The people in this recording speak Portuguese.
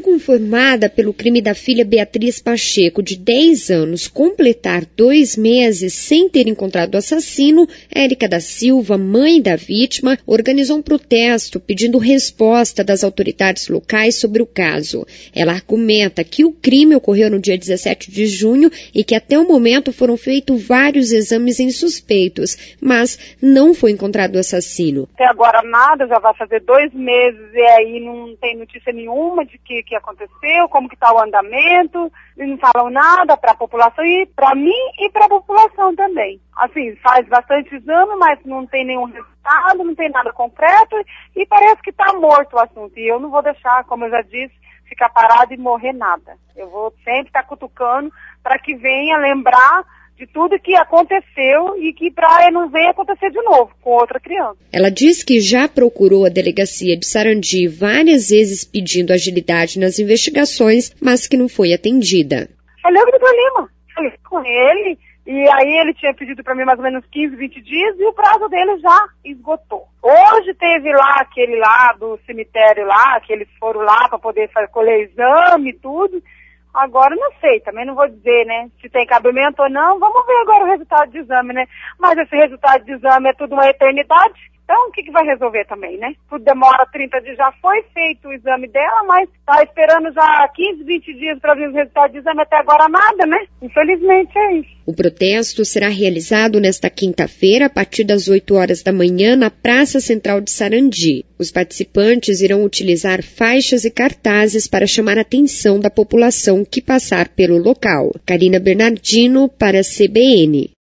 inconformada pelo crime da filha Beatriz Pacheco, de 10 anos, completar 2 meses sem ter encontrado o assassino, Érica da Silva, mãe da vítima, organizou um protesto pedindo resposta das autoridades locais sobre o caso. Ela argumenta que o crime ocorreu no dia 17 de junho e que até o momento foram feitos vários exames em suspeitos, mas não foi encontrado o assassino. Até agora nada, já vai fazer 2 meses e aí não tem notícia nenhuma de que aconteceu, como que está o andamento, e não falam nada para a população e para mim e para a população também. Assim, faz bastante exame, mas não tem nenhum resultado, não tem nada concreto e parece que está morto o assunto. E eu não vou deixar, como eu já disse, ficar parado e morrer nada. Eu vou sempre estar cutucando para que venha lembrar de tudo que aconteceu e que não venha acontecer de novo com outra criança. Ela diz que já procurou a delegacia de Sarandi várias vezes pedindo agilidade nas investigações, mas que não foi atendida. Falei com o Dr. Lima, falei com ele, e aí ele tinha pedido para mim mais ou menos 15, 20 dias e o prazo dele já esgotou. Hoje teve lá aquele lá do cemitério lá, que eles foram lá para poder colher exame e tudo. Agora não sei, também não vou dizer, né, se tem cabimento ou não, vamos ver agora o resultado de exame, né? Mas esse resultado de exame é tudo uma eternidade, então o que vai resolver também, né? Tudo demora 30 dias, já foi feito o exame dela, mas tá esperando já 15, 20 dias para vir o resultado de exame, até agora nada, né? Infelizmente é isso. O protesto será realizado nesta quinta-feira, a partir das 8 horas da manhã, na Praça Central de Sarandi. Os participantes irão utilizar faixas e cartazes para chamar a atenção da população que passar pelo local. Karina Bernardino, para a CBN.